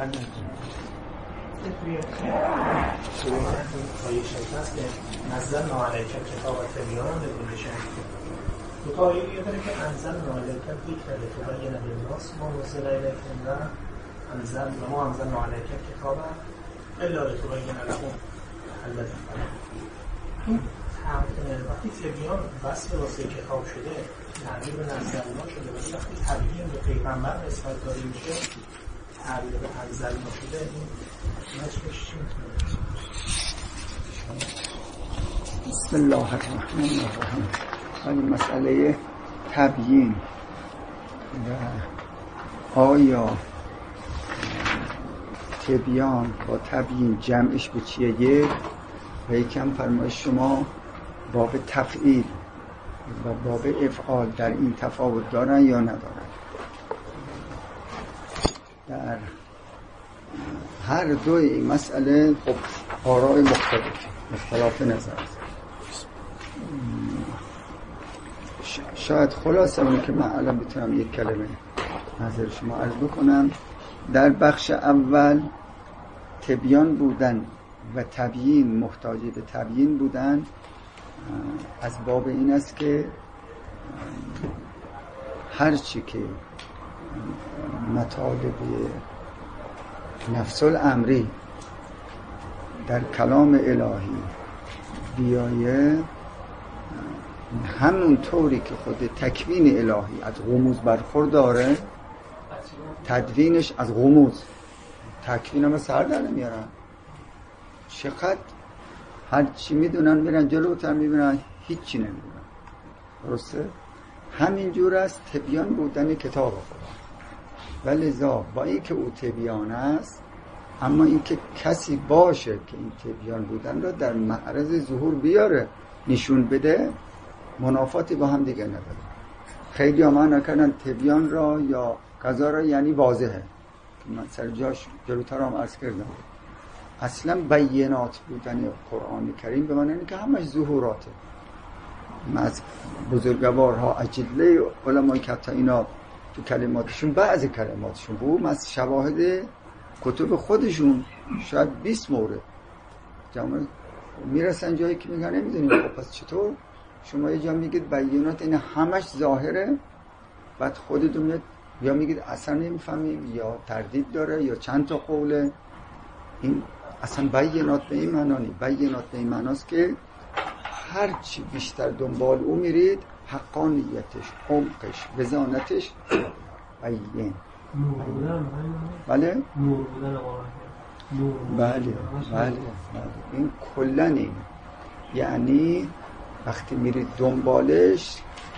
توی سورة آیه هست که نزلنا علیک کتاب تبیانا لکل شیء. دو تا آیه داره که انزلنا علیک الذکر لتبین للناس ما نزل الیکم و ما انزلنا علیک کتاب الا لتبین لهم الذی خلق. وقتی تبیان وصف واسه کتاب شده تعبیر به نزلنا شده، ولی وقتی تبیین به پیغمبر نسبت داده میشه تعبیر به انزلنا شده، این معنیش چی میتونه؟ بسم الله الرحمن الرحیم. ولی مسئله تبیین و آیا تبیان با تبیین جمعش به چیه؟ یک و یکم فرمایش شما باب تفعیل و باب افعال در این تفاوت دارن یا ندارن؟ در هر دوی این مسئله خب آراء مختلف نظر است. شاید خلاصه اونی که من الان بتونم یک کلمه نظر شما عرض بکنم. در بخش اول تبیان بودن و تبیین، محتاج به تبیین بودن، از باب این است که هرچی که مطالب نفس الامری در کلام الهی بیایه، همون طوری که خود تکوین الهی از غموض برخورداره، تدوینش از غموض. تکوین هم سر در نمیارن، چقدر هرچی میدونن میرن جلوتر میبینن هیچی نمیدونن. درسته؟ همینجور است تبیان بودن کتاب خدا. ولذا با این که او تبیان است، اما این که کسی باشه که این تبیان بودن را در معرض ظهور بیاره، نشون بده، منافاتی با هم دیگه نداره. خیلی ها معنی کردن تبیان را یا قضا را یعنی واضحه. من سر جاش جلوتر هم عرض کردم، اصلا بینات بودن قرآن کریم به معنی که همش ظهوراته. از بزرگوارها اجله علمای که حتی اینا تو کلماتشون، بعضی کلماتشون بود از شواهد کتب خودشون شاید 20 مورد جمعه میرسن جایی که میگن نمیدونیم خب پس چطور شما یه جا میگید بینات این همش ظاهره، بعد خودتون میاد یا میگید اصلا نمیفهمیم یا تردید داره یا چند تا قوله. این اصلا بینات به این معنا نیست. بینات به این معناست که هرچی بیشتر دنبال او میرید، حقانیتش، عمقش، وزانتش بین. بله؟ بله. این کلن این، یعنی وقتی میرید دنبالش،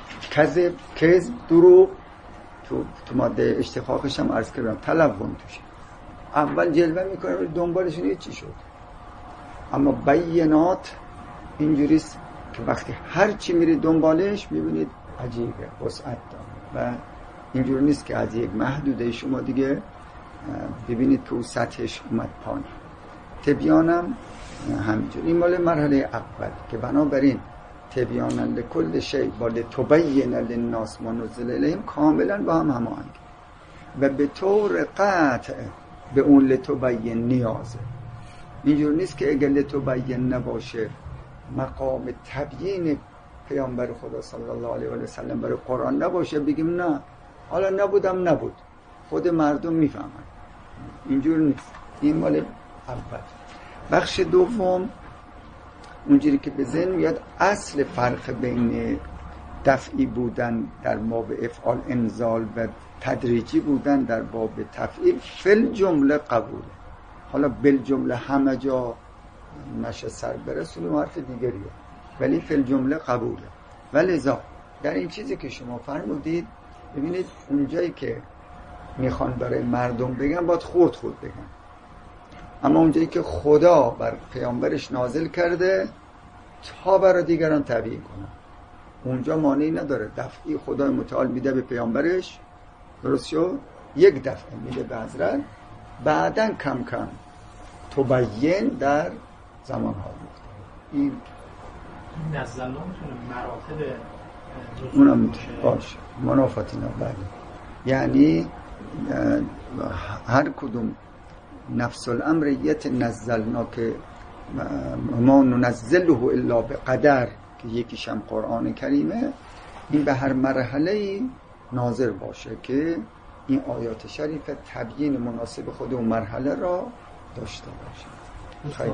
کذب، دروغ، تو ماده اشتقاقش هم عرض کردم تلون توشه. اول جلوه میکنه دنبالش نیست چی شد. اما بینات اینجوریست که وقتی هر چی میرید دنبالش میبینید عجیبه، وسعت داره و اینجور نیست که از یک محدوده شما دیگه ببینید که اون سطحش اومد پایین. تبیانم همینجور. این مال مرحله اول که بنابراین تبیانا لکل شیء با لتبین للناس ما نزل الیهم کاملا با هم هماهنگ و به طور قطع به اون لتبین نیازه. اینجور نیست که اگر لتبین نباشه مقام تبیین پیامبر خدا صلی الله علیه و سلم برای قرآن نباشه بگیم نه حالا نبود خود مردم میفهمن. اینجور نیست. این مال اول. بخش دوم اونجوری که به ذهن میاد، اصل فرق بین دفعی بودن در باب افعال انزال و تدریجی بودن در باب تفعیل فل جمله قبوله. حالا بل جمله همه جا نشه سر برسونیم حرف دیگریه، ولی فل جمله قبوله. ولذا در این چیزی که شما فرمودید ببینید اونجایی که میخوان برای مردم بگن باید خود بگن، اما اونجایی که خدا بر پیامبرش نازل کرده تا برای دیگران تبیین کنه، اونجا مانعی نداره. دفعی خدای متعال میده به پیامبرش، درست شد، یک دفعه میده به حضرت، بعدن کم کم تبیین در زمانها بود. این نزلنا میتونه مراتب اونم میتونه باشه منافاتی نه. بله، یعنی هر کدوم نفس الامر یتنزلنا که ما ننزله الا بقدر که یکیشم قرآن کریمه، این به هر مرحله ناظر باشه که این آیات شریفه تبیین مناسب خود اون مرحله را داشته باشه. خیلی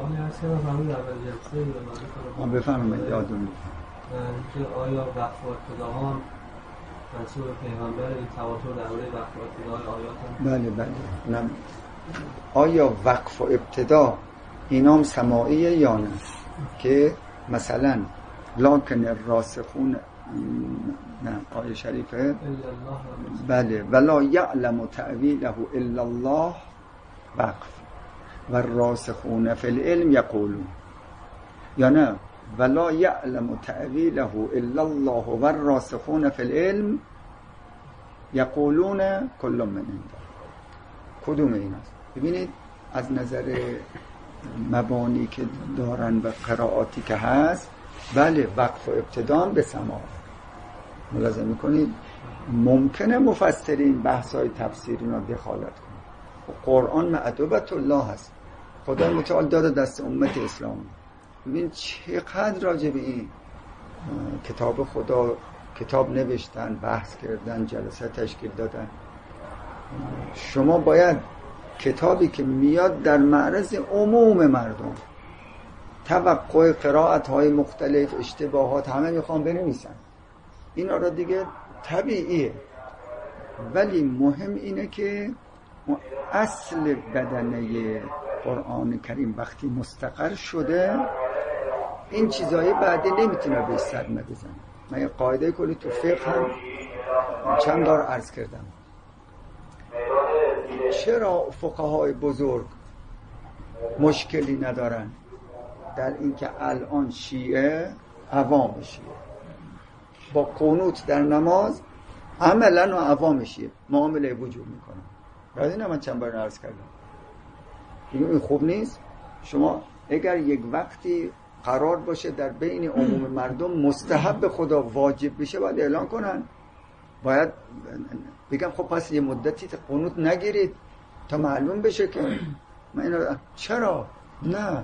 بفرمایید. یادم که آیا وقف و ابتداها منصوب پیغمبر، این تواتر درباره وقف و ابتدای آیات هم؟ بله. آیا وقف و ابتدا اینام سماعیه یا نه؟ که مثلا لکن الراسخون، نه آیه شریفه بله ولا یعلم تأویله الا الله وقف و الراسخون فی العلم یقولون، یا نه ولا یعلم تأویله الا الله و الراسخون فی العلم یقولون کل من عنده. کدوم این است؟ ببینید از نظر مبانی که دارن و قرائاتی که هست، بله وقف و ابتدام به سماع ملاحظه میکنید. ممکنه مفسرین بحث‌های تفسیری رو دخالت کنن. قرآن معدوبت الله هست، خدای متعال داده دست امت اسلامی. ببین چقدر راجع به این کتاب خدا کتاب نوشتن، بحث کردن، جلسه تشکیل دادن. شما باید کتابی که میاد در معرض عموم مردم، توقع قرائت‌های مختلف، اشتباهات همه میخوان بنویسن، اینا را دیگه طبیعیه، ولی مهم اینه که اصل بدنه قرآن کریم وقتی مستقر شده، این چیزهای بعدی نمیتونه بهش صدمه بزنه. من یه قاعده کلی تو فقه هم چند بار عرض کردم. چرا فقهای بزرگ مشکلی ندارن در اینکه الان شیعه، عوام شیعه با قنوت در نماز عملا و عوام شیعه معامله وجود میکنن؟ یادینه من چند بار عرض کردم این خوب نیست. شما اگر یک وقتی قرار باشه در بین عموم مردم مستحب خدا واجب بشه، باید اعلان کنن، باید بگم خب پس یه مدتی قنوت نگیرید تا معلوم بشه که من اینو. چرا نه؟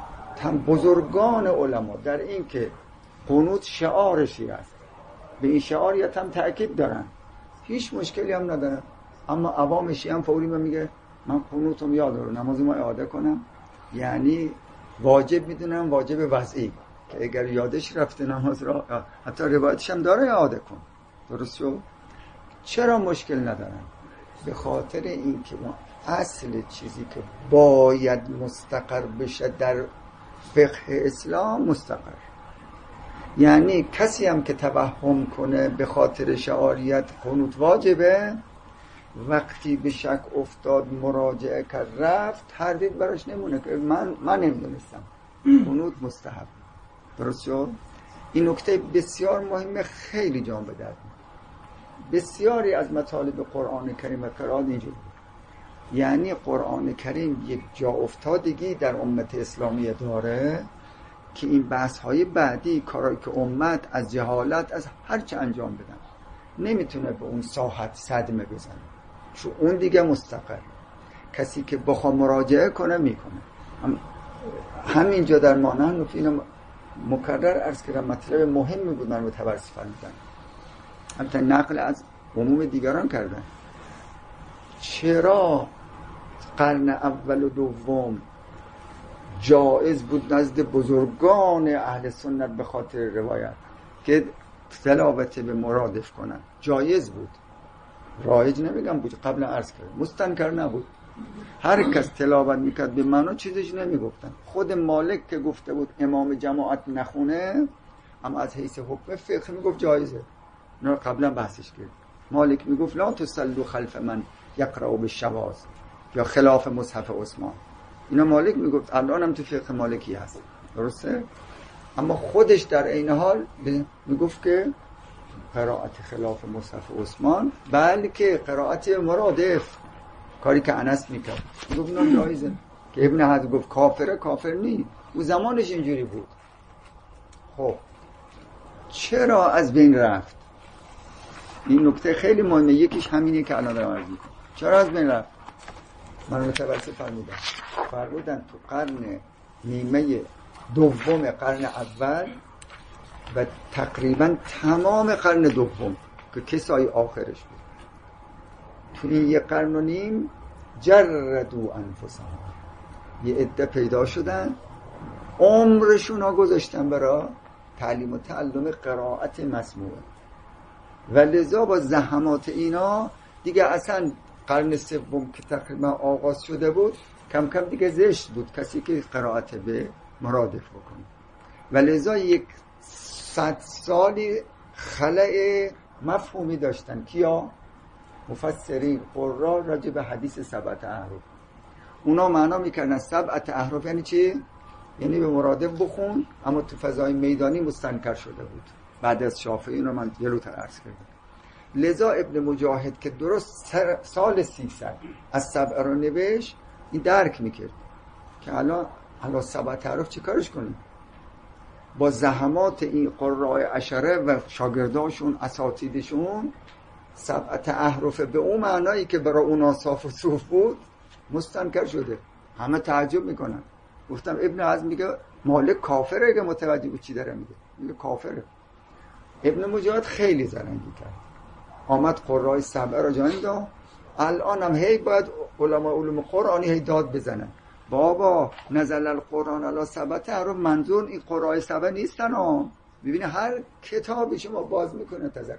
بزرگان علما در این که قنوت شعار شیعه است، به این شعاریت هم تأکید دارن، هیچ مشکلی هم ندارن. اما عوام شیعه هم فوری میگه من قنوتم یاد رو نماز ما اعاده کنم، یعنی واجب میدونم، واجب وضعی که اگر یادش رفته نماز را، حتی روایتش هم داره اعاده کن. درست شد؟ چرا مشکل ندارن؟ به خاطر این که ما اصل چیزی که باید مستقر بشه در فقه اسلام مستقر، یعنی کسی هم که توهم کنه به خاطر شعاریت قنوت واجبه، وقتی به شک افتاد مراجعه کرد رفت، تردید براش نمونه که من نمیدونستم قنوت مستحب. درست شد؟ این نکته بسیار مهمه، خیلی جان به درد. بسیاری از مطالب قرآن کریم و قرآن اینجور بود، یعنی قرآن کریم یک جا افتادگی در امت اسلامی داره که این بحث های بعدی، کارایی که امت از جهالت از هر چه انجام بدن نمیتونه به اون ساحت صدمه بزنه، چون اون دیگه مستقر، کسی که بخواه مراجعه کنه میکنه. همینجا در مانند اینو مکرر عرض کردم، مطلب مهمی بود من متوسط فرمودن، البته نقل از عموم دیگران کردن. چرا قرن اول و دوم جایز بود نزد بزرگان اهل سنت به خاطر روایت که تلاوت به مرادف کنن؟ جایز بود، رایج نمیگم بود، قبل عرض کردم مستنکر نبود، هر کس تلاوت میکرد به معنا چیزش نمیگفتن. خود مالک که گفته بود امام جماعت نخونه، اما از حیث حکم فقه میگفت جایزه، نه قبلا بحثش کرد. مالک میگفت لا تصلوا خلف من یقرأ بالشواذ یا خلاف مصحف عثمان، اینا مالک میگفت، الان هم تو فقه مالکی هست، درسته؟ اما خودش در عین حال میگفت که قرائت خلاف مصحف عثمان، بلکه قرائت مرادف، کاری که انس میکرد، میگفت نه جایزه. که ابن حزم گفت کافره، کافر نی، او زمانش اینجوری بود. خب چرا از بین رفت؟ این نکته خیلی مهمه، یکیش همینه که الان دارم عرض میکنم. چرا از بین رفت؟ من متوسط فرمودن تو قرن نیمه دوم قرن اول و تقریبا تمام قرن دوم که کسای آخرش بود، تو این یک قرن و نیم جردو انفسهم، یه عده پیدا شدن عمرشون ها گذاشتن برای تعلیم و تعلم قرائت مسموعه و لذا با زحمات اینا دیگه اصلا قرن سوم که تقریبا آغاز شده بود کم کم دیگه زشت بود کسی که قرائت به مرادف بکنه و لذا 100 سالی خلأ مفهومی داشتن. کیا؟ مفسرین قرا راجع به حدیث 7 احرف. اونا معنا میکردن 7 احرف یعنی چی؟ یعنی به مرادف بخون، اما تو فضای میدانی مستنکر شده بود بعد از شافعی. اینو من جلوتر عرض کردم. لذا ابن مجاهد که درست سال 300 از 7 رو نوشت، این درک میکرد که الان 7 احرف چه کارش کنیم؟ با زحمات این قرای عشره و شاگرداشون اساتیدشون 7 احرف به اون معنایی که برای اونا صاف و صوف بود مستنکر شده. همه تعجب میکنن. گفتم ابن حزم میگه مالک کافره اگه متوجه بود چی داره میگه کافره. ابن مجاهد خیلی زرنگی کرد، آمد قرای 7 را جا انداخت. الان هم هی باید علما علوم قرآنی هی داد بزنن بابا نزل القرآن علی 7 احرف، منظور این قرای 7 نیستن ها. ببینه هر کتابی شما باز میکنه تذکر.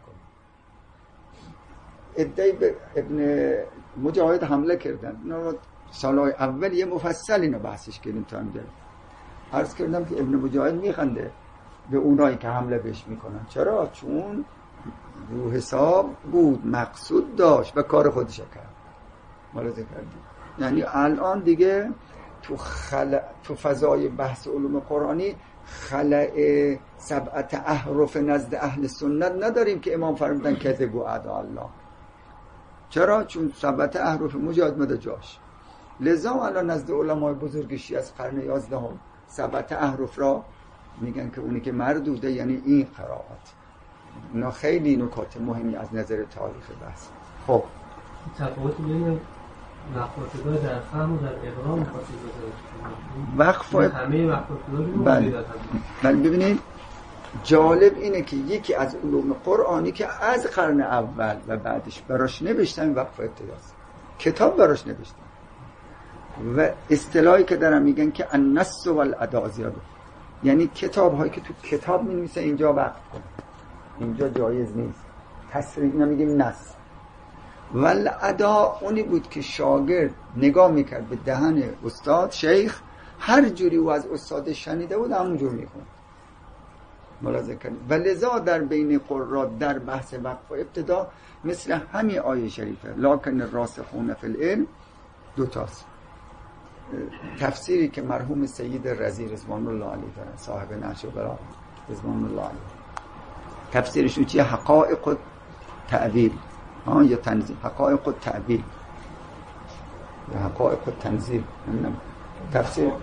ادعی به ابن مجاهد حمله کردن. اینا سالهای اول یه مفصل اینو بحثش کردیم تا اینجا. عرض کردم که ابن مجاهد میخنده به اونایی که حمله بهش میکنن. چرا؟ چون رو حساب بود، مقصود داشت و کار خودش کرد. ملاحظه کردیم. یعنی الان دیگه تو فضای بحث علوم قرآنی خلأ 7 احرف نزد اهل سنت نداریم که امام فرمودن کذب و اعداء الله. چرا؟ چون 7 احرف مجاهد مده جاش. لذا الان نزد علمای بزرگ شیعه از قرن 11 7 احرف را میگن که اونی که مردوده یعنی این قرائت. اینا خیلی نکات مهمی از نظر تاریخ بحث. خب تفاوت بین وقف‌الابتدا در فهم و در اقرام می‌خواستید بذارید. همه وقف‌الابتدا بله ببینید جالب اینه که یکی از علوم قرآنی که از قرن اول و بعدش براش نوشتن وقف ابتداست، کتاب براش نوشتن و اصطلاحی که دارن میگن که النص والاداء زیاده، یعنی کتاب هایی که تو کتاب می‌نویسه اینجا وقف کن، اینجا جایز نیست. تصریح اینا میگیم نص. والاداء اونی بود که شاگرد نگاه میکرد به دهن استاد شیخ، هر جوری او از استاد شنیده بود همونجور میخوند. ملاحظه کنید. و لذا در بین قرآ در بحث وقف و ابتدا مثل همین آیه شریفه لکن الراسخون فی العلم دوتاست. تفسیری که مرحوم سید رضی رضوان الله علیه دارن، صاحب نهج البلاغه رضوان الله علیه، تفسیرشون چیه؟ حقائق تأویل یا تنزیل. حقائق التأویل یا حقائق التنزیل. تفسیر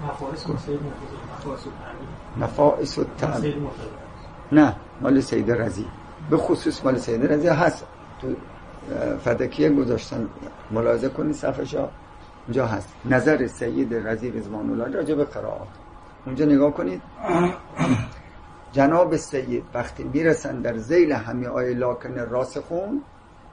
نفائس التأویل نه مال سید رضی، به خصوص مال سید رضی هست تو فدکیه گذاشتن، ملاحظه کنید صفحه‌شو اونجا هست. نظر سید رضی رضوان الله راجع به قرائات اونجا نگاه کنید. جناب سید وقتی میرسن در ذیل همه آیه لکن راسخون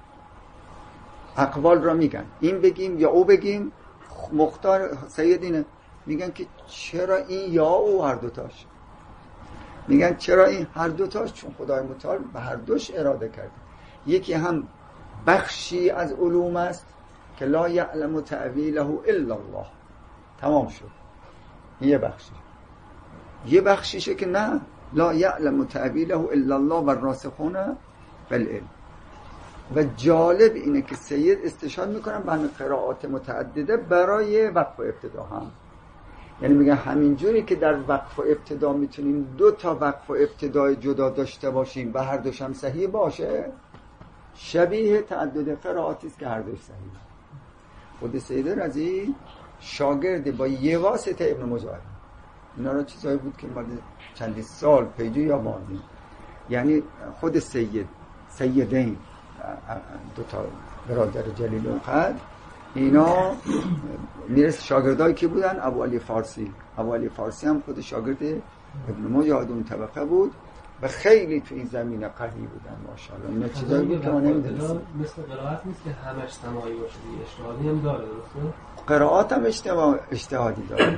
اقوال را میگن، این بگیم یا او بگیم. مختار سید اینه، میگن که چرا این یا او هر دوتاش، میگن چرا این هر دوتاش، چون خدای متعال به هر دوش اراده کرده. یکی هم بخشی از علوم است که لا یعلم تأویله الا الله، تمام شد. یه بخشی. یه بخشیشه که نه لا یعلم تأویله الا الله و الراسخون فی العلم. و جالب اینه که سید استشهاد میکنن به همین قرائات متعدده برای وقف و ابتدا هم. یعنی میگن همینجوری که در وقف و ابتدا میتونیم 2 تا وقف و ابتدای جدا داشته باشیم و هر دوش هم صحیح باشه، شبیه تعدد قرائاتی است که هر دوش صحیح. خود سید رضی شاگرد با یه واسطه ابن مجاهد، اینا را چیزایی بود که مال چندی سال پیجو یا ماندیم. یعنی خود سیدین 2 تا برادر جلیل القدر اینا میرسه شاگردایی که بودن ابو علی فارسی. ابو علی فارسی هم خود شاگرد ابن مجاهد اون طبقه بود و خیلی تو این زمینه قوی بودن ماشاءالله. اینا چیزایی بود که ما نمی‌دونستیم. مثل قرائت نیست که همش سماعی باشه، اجتهادی هم داره. درسته؟ قرائت هم اجتهادی داره.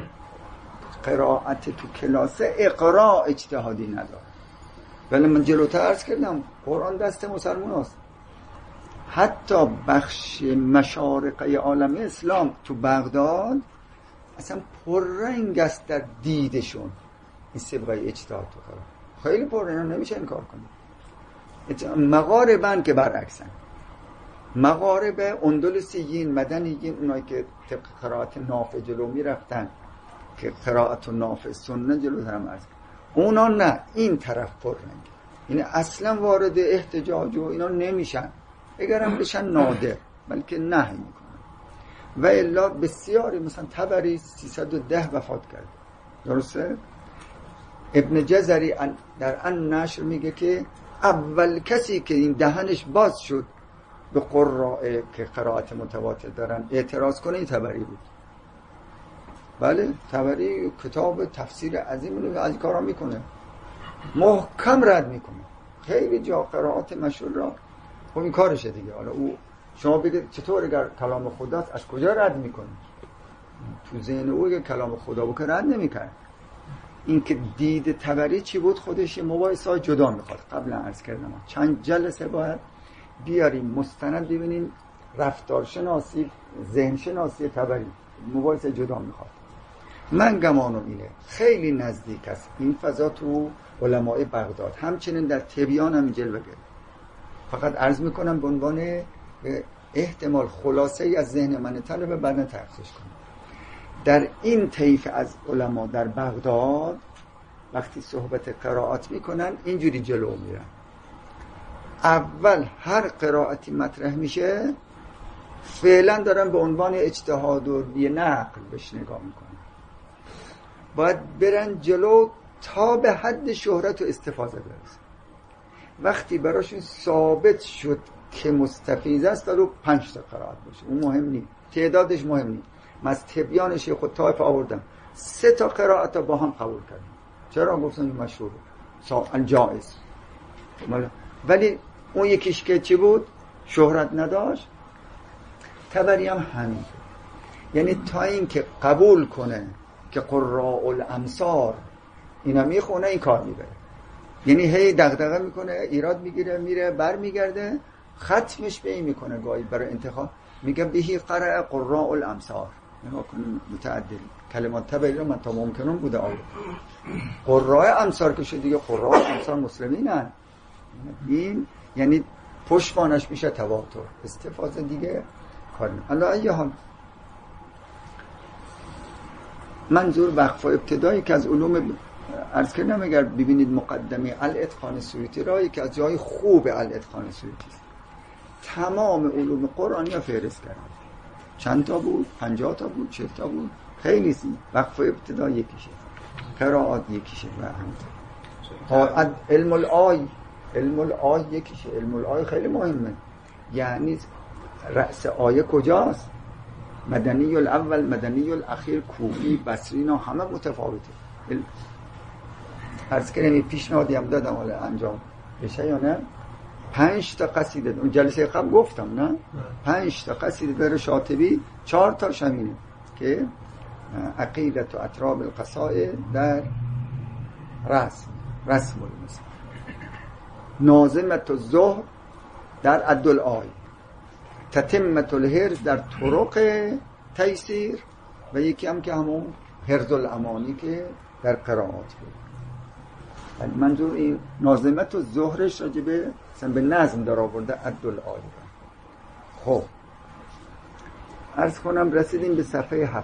قرائت تو کلاس اقرا اجتهادی نداره. ولی من جلوتر عرض کردم قرآن دست مسلمان هست. حتی بخش مشارقه عالم اسلام تو بغداد اصلا پررنگ است در دیدشون این سبقه اجتهاد تو قرآن. خیلی پررنگ، نمیشه انکار کنید. مغاربن که برعکسن، مغارب اندلسیین مدنیین، اونایی که طبق قرائت نافع جلو میرفتن که قرائت و نافع سنت جلو هم از اونا نه، این طرف پررنگ، این اصلا وارد احتجاج و اینا نمیشن، اگرم بشن نادر، بلکه نهی میکنن. و الا بسیاری، مثلا طبری 310 وفات کرد، درسته؟ ابن جزری در ان نشر میگه که اول کسی که این دهنش باز شد به قراء که قرائت متواتر دارن اعتراض کنه این طبری بود. بله، طبری کتاب تفسیر عظیم رو از کارا میکنه، محکم رد میکنه، خیلی جا قرائات مشهور را. خب این کارشه دیگه. حالا او شما بگید چطور اگر کلام خداست از کجا رد میکنه؟ تو ذهن او اگر کلام خدا بود که رد نمیکرد. این که دید طبری چی بود خودش مباحثه جدا میخواد. قبلا عرض کردم چند جلسه باید بیاریم مستند ببینیم رفتارشناسی، ذهنشناسی طبری، مباحثه جدا میخواد. من گمانم اینه خیلی نزدیک است این فضا تو علماء بغداد، همچنین در تبیان هم جلوه گرفت. فقط عرض میکنم به عنوان احتمال خلاصه ای از ذهن من طلبه بعداً تحقیقش کنم. در این طیف از علما در بغداد وقتی صحبت قرائت میکنن اینجوری جلو میرن. اول هر قرائتی مطرح میشه فعلا دارن به عنوان اجتهاد و یه نقل بهش نگاه میکنن. باید برن جلو تا به حد شهرت و استفاده برسن. وقتی براشون ثابت شد که مستفیض است دارو 5 تا قرائت باشه، اون مهم نیست، تعدادش مهم نیست. من از تبیان شیخ طائف آوردم 3 تا قرائت با هم قبول کردم. چرا؟ گفتن این مشهور الجائز. ولی اون یکیش که چی بود؟ شهرت نداشت. طبری هم همین. یعنی تا این که قبول کنه که قراء الامصار اینا میخونه این کار میبره، یعنی هی دغدغه میکنه، ایراد میگیره، میره بر میگرده، ختمش به این میکنه گاهی برای انتخاب میگه بهی قرأ قراء الامصار. نگاه کنیم متعدل کلمات طبری رو من تا ممکنون بوده آورد. قراء امصار که شد دیگه قراء امصار مسلمینن، این یعنی پشتوانش میشه تواتر، استفاده دیگه کار نمیشه. حالا ایه حال منظور وقف ابتدایی که از علوم عرض کردم، اگر ببینید مقدمه الاتقان سیوطی را که از جای خوب الاتقان سیوطی است، تمام علوم قرآنی ها فهرست کردن. چند تا بود؟ 50 تا بود؟ 40 تا بود؟ خیلی سی. وقف ابتدا یکیشه، قرائات یکیشه و علم الآی یکیشه. علم الآی خیلی مهمه، یعنی رأس آیه کجاست؟ مدنی الاول، مدنی الاخیر، کوفی، بصری، اینا همه متفاوته. عرض کردم پیشنهادی هم دادم حالا انجام بشه یا نه. 5 تا قصیده اون جلسه قبل گفتم نه؟ 5 تا قصیده داره شاطبی، 4 تا همینه که عقیدت و اطراب القصائد در رسم المسلم، ناظمت الزهر در عدالآی، تتمت الحرز در طرق تیسیر، و یکی هم که همون حرز الامانی که در قرائات بود. منظور این ناظمت و ظهرش راجبه به نظم در آورده عدالآی. خب عرض کنم رسیدیم به صفحه 7.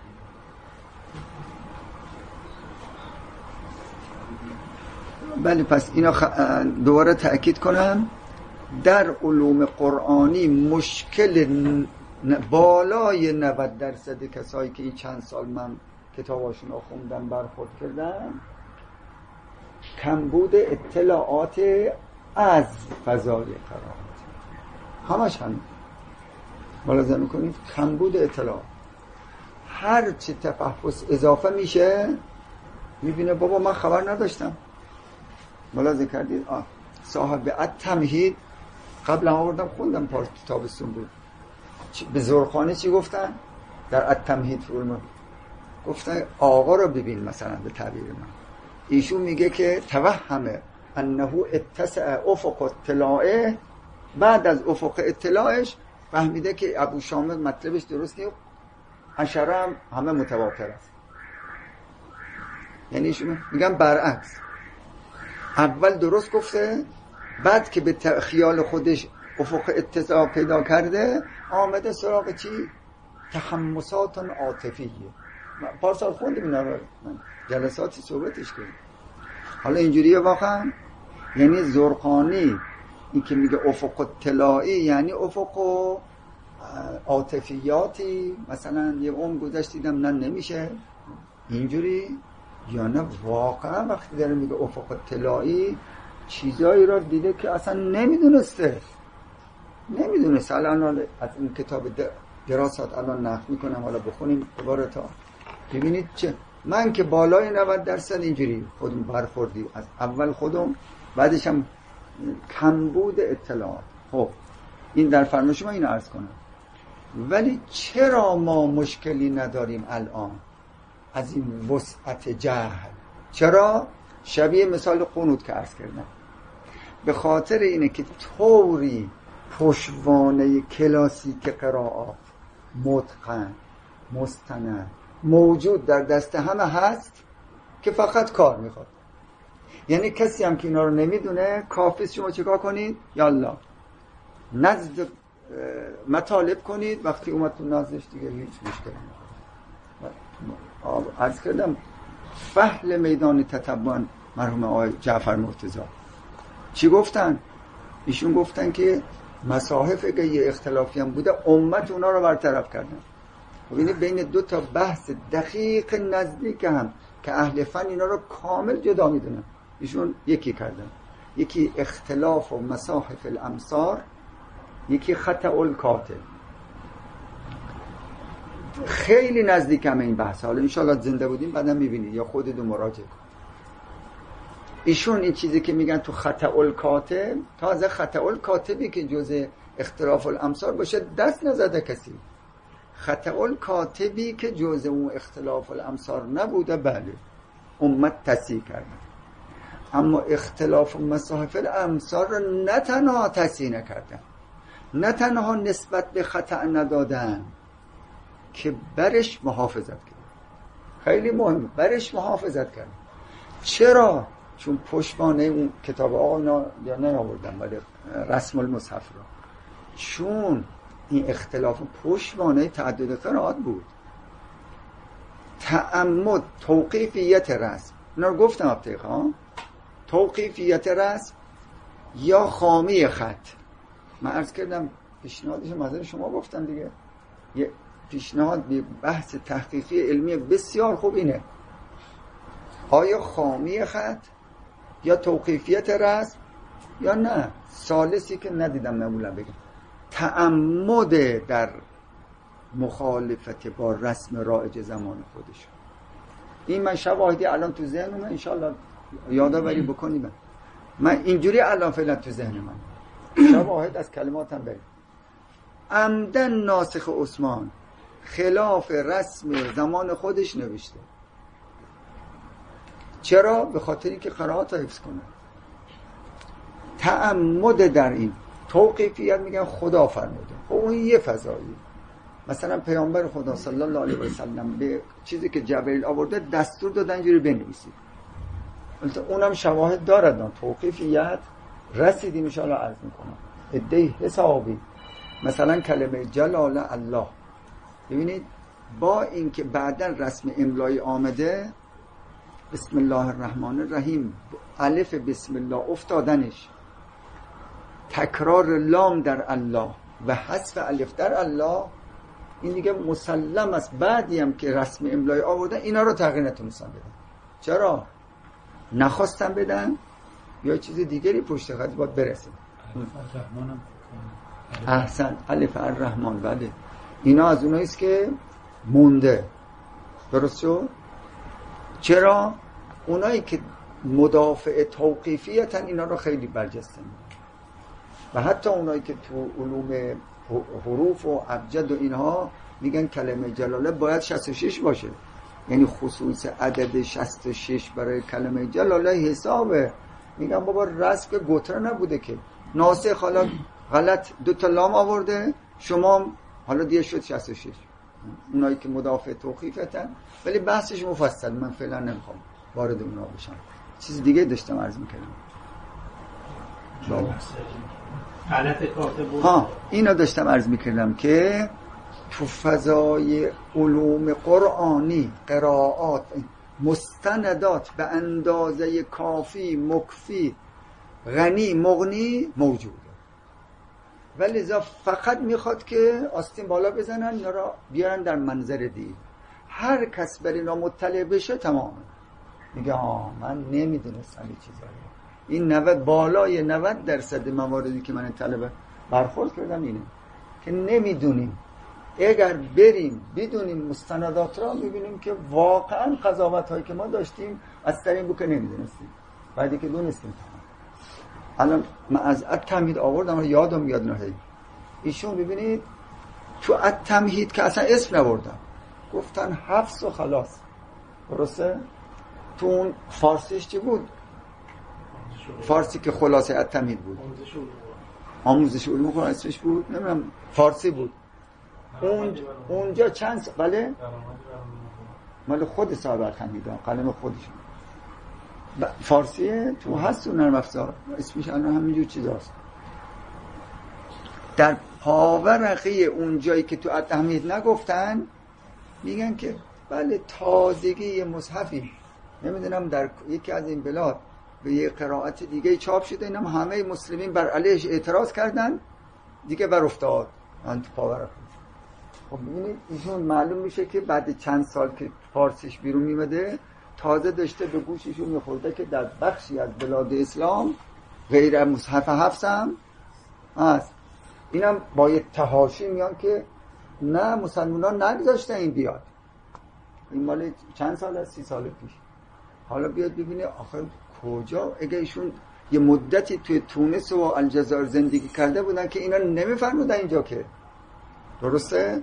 بله، پس اینا دوباره تأکید کنم، در علوم قرآنی مشکل بالای 90% کسایی که این چند سال من کتاباشون رو خوندم برخورد کردم کمبود اطلاعات از فضای قرائت. همش همین. ملاحظه میکنید کمبود اطلاع. هر چی تفحص اضافه میشه میبینه بابا من خبر نداشتم. ملاحظه کردید؟ صاحب التمهید قبل آوردم خوندم پارت تابستون بود. به زرخانه چی گفتن؟ در التمهید فرمود گفتن آقا رو ببین، مثلا به تعبیر من ایشون میگه که توهمه انه اتسع افق اطلاعه، بعد از افق اطلاعش فهمیده که ابو شامل مطلبش درست نیست، حشره هم همه متواتر است. یعنی ایشون میگن برعکس، اول درست گفته، بعد که به خیال خودش افق اتساع پیدا کرده آمده سراغ چی؟ تحمسات عاطفیه. پارسال خوندیم اینا رو، جلساتی صحبتش کردیم. حالا اینجوریه واقعا، یعنی زرقانی این که میگه افق اطلاعی یعنی افق و عاطفیاتی، مثلا یه عمر گذشت دیدم نه نمیشه اینجوری، یا نه واقعا وقتی داره میگه افق اطلاعی چیزایی رو دیده که اصلا نمیدونسته. الان از این کتاب دراسات الان نقل میکنم، حالا بخونیم دوباره تا ببینید چه. من که بالای 90% اینجوری خودم برخوردی از اول خودم، بعدش هم کمبود اطلاعات. خب این در فرمایش ما اینو عرض کنم. ولی چرا ما مشکلی نداریم الان از این وسعت جهل؟ چرا؟ شبیه مثال قنوت که عرض کردم، به خاطر اینه که طوری پشتوانه کلاسیک قرائات متقن مستند موجود در دست همه هست که فقط کار میخواد. یعنی کسی هم که اینا رو نمیدونه کافیست شما چیکار کنید؟ یالا نزد مطالب کنید، وقتی اومد تو نازش دیگه هیچ مشکلی نداره. عرض کردم فحل میدان تتبع مرحوم آقای جعفر مرتضی چی گفتن؟ ایشون گفتن که مصاحف که یه اختلافی هم بوده امت اونا رو برطرف کردن. ببینید بین دو تا بحث دقیق نزدیک هم که اهل فن اینا رو کامل جدا میدونن، ایشون یکی کردن، یکی اختلاف و مصاحف الامصار، یکی خطأ الکاتب. خیلی نزدیک هم این بحث. حالا انشاءالله زنده بودیم بعدا میبینید یا خودتون مراجعه کن. ایشون این چیزی که میگن تو خطأ الکاتب، تازه خطأ الکاتبی که جزء اختلاف الامصار باشه دست نزده کسی. خطأ الکاتبی که جزء اون اختلاف الامصار نبوده بله امت تصحیح کرده، اما اختلاف مصاحف الامصار رو نه تنها تصحیح نکردن، نه تنها نسبت به خطأ ندادن که برش محافظت کرد. خیلی مهم، برش محافظت کرد. چرا؟ چون پشتوانه اون کتاب آقا یا نه آوردن ولی رسم المصحف را، چون این اختلاف پشتوانه تعدد قرائات بود. تعمد توقیفیت رسم، اینا رو گفتم ابتدا، توقیفیت رسم یا خامی خط. من عرض کردم پیشنهادش مظهر شما گفتم دیگه، یه پیشنهاد به بحث تحقیقی علمی بسیار خوب اینه، آیا خامی خط یا توقیفیت رسم یا نه ثالثی که ندیدم معمولا بگم تعمد در مخالفت با رسم رایج زمان خودش. این من شواهدی الان تو ذهنم، انشالله یادآوری بکنیم. من اینجوری الان فعلا تو ذهن من شواهد از کلماتم بریم. عمدن ناسخ عثمان خلاف رسم زمان خودش نوشته. چرا؟ به خاطر اینکه قرائات رو حفظ کنه. تعمد در این توقیفیت میگن خدا فرموده. خب اون یه فضایی، مثلا پیامبر خدا صلی الله علیه و سلم به چیزی که جبرئیل آورده دستور دادن اینجوری بنویسید. اونم شواهد دارد. توقیفیت رسیدیم ان شاء الله عرض میکنم. عده حسابی مثلا کلمه جلال الله، ببینید با اینکه بعداً رسم املایی آمده بسم الله الرحمن الرحیم الف بسم الله افتادنش، تکرار لام در الله و حذف الف در الله، این دیگه مسلم است. بعدی هم که رسم املایی آوردن اینا رو تغییر نتونستن بدن. چرا؟ نخواستن بدن یا چیز دیگری پشت خط باید برسه. احسن الف الرحمن. بله اینا از اوناییست که مونده. درست شد؟ چرا؟ اونایی که مدافع توقیفیتن اینا رو خیلی برجسته می‌کنن و حتی اونایی که تو علوم حروف و ابجد و اینها میگن کلمه جلاله باید 66 باشه، یعنی خصوص عدد 66 برای کلمه جلاله حسابه. میگن بابا رسم گتره نبوده که، ناسخ حالا غلط 2 تا لام آورده، شما حالا دیگه شد 66. اونایی که مدافع توقیفتن، ولی بحثش مفصل، من فعلا نمیخوام وارد اونا بشم. چیز دیگه داشتم عرض میکردم. غلط کاتب. اینو داشتم عرض میکردم که تو فضای علوم قرآنی قرائات مستندات به اندازه کافی، مکفی، غنی، مغنی موجوده، ولی لذا فقط میخواد که آستین بالا بزنن اینا را بیارن در منظر دید. هر کس بر اینا مطلع بشه تمامه. میگه من نمیدونستم این چیزا. این 90 بالای 90% مواردی که من طلبه برخورد کردم اینه که نمیدونیم. اگر بریم بدونیم مستندات را، میبینیم که واقعا قضاوت هایی که ما داشتیم از سر این بود که نمیدونستیم، بعدی که دونستیم. الان من از التمهید آوردم، یادم میاد نه ایشون ببینید تو التمهید که اصلا اسم نبردم، گفتن حفظ و خلاص. درسته؟ تو اون فارسیش چی بود؟ فارسی که خلاصه التمهید بود، آموزش علوم قرآن اسمش بود، نمیدونم فارسی بود. اونجا چند بله مال خود صاحب التمهید قلم خودشون فارسیه، تو هست اون نرم افزار اسمش الان همینجور چیزاست. در پاورقی اون جایی که تو التمهید نگفتن، میگن که بله تازگی مصحفی نمیدونم در یکی از این بلاد به یه قرائت دیگه چاپ شده، اینم همه مسلمین بر علیهش اعتراض کردن دیگه بر افتاد من تو پاورقی. خب ببینید ایشون معلوم میشه که بعد چند سال که فارسیش بیرون میمده تازه داشته به گوششون میخورده که در بخشی از بلاد اسلام غیر مصحف حفظ هم هست. اینم با یک تحاشی میان که نه مسلمانان نگذاشتن این بیاد. این مال چند سال از 30 سال پیش. حالا بیاد ببینه آخر کجا، اگه ایشون یه مدتی توی تونس و الجزایر زندگی کرده بودن که اینا نمیفرمودن اینجا که. درسته؟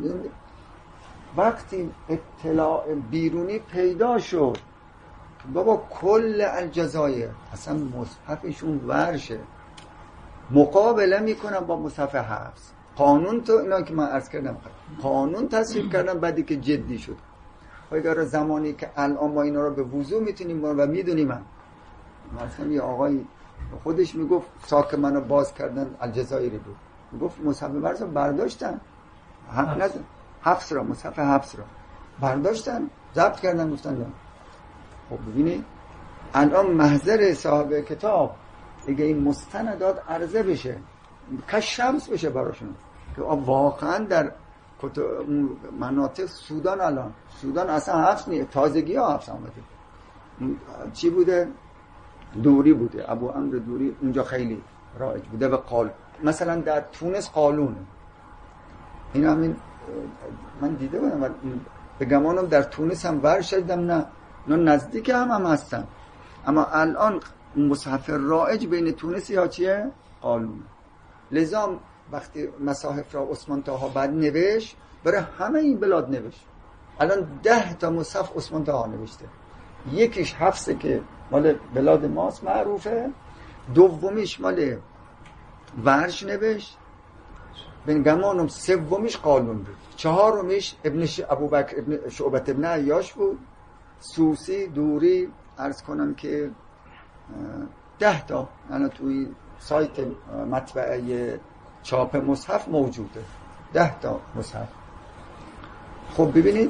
وقتی اطلاع بیرونی پیدا شد بابا کل الجزایر اصلا مصحفشون ورشه مقابله میکنن با مصحف حفظ. قانون تو اینا که من عرض کردم قانون تصویب کردن بعدی که جدی شد. اگر زمانی که الان ما اینا رو به وضوح میتونیم و میدونیم، مثلا یه آقای خودش میگفت ساک منو باز کردن الجزایری بود، میگفت مصحف ورز رو برداشتن حفظ را مصحف حفظ را برداشتن ضبط کردن گفتن نه. خب ببینید الان محضر صاحب کتاب دیگه این مستندات عرضه بشه کشمس بشه براشون که واقعا در مناطق سودان، الان سودان اصلا حفظ نیست، تازگی ها حفظ آمده. چی بوده؟ دوری بوده، ابو عمرو دوری اونجا خیلی رایج بوده و قال مثلا در تونس قالون این همین من دیده بودم به گمانم در تونس هم ورشدم نه نزدیک هم هستن، اما الان مصحف رایج بین تونسی ها چیه؟ قالون. لذا وقتی مصاحف را عثمان طاها بعد نوشت برای همه این بلاد نوشت. الان 10 تا مصحف عثمان طاها نوشته، یکیش حفظه که مال بلاد ماست معروفه، دومیش مال ورش نوشت، به گمانم سومیش قالون بود، چهارمیش ابوبکر ابن شعبت ابن عیاش بود، سوسی دوری عرض کنم که 10 تا الان توی سایت مطبعه چاپ مصحف موجوده 10 تا مصحف. خب ببینید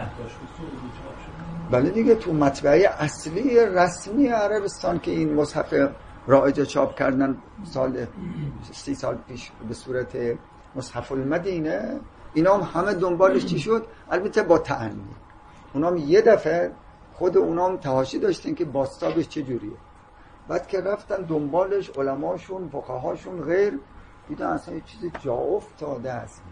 بله دیگه تو مطبعه اصلی رسمی عربستان که این مصحف رایج چاپ کردن سال 30 سال پیش به صورت مصحف المدینه، اینا هم همه دنبالش چی شد؟ البته با تأنی اونا هم یه دفعه خود اونا هم تحاشی داشتن که باستابش چه جوریه، بعد که رفتن دنبالش علماشون فقهاشون غیر دیدن اصلا یه چیز جا افتاده است.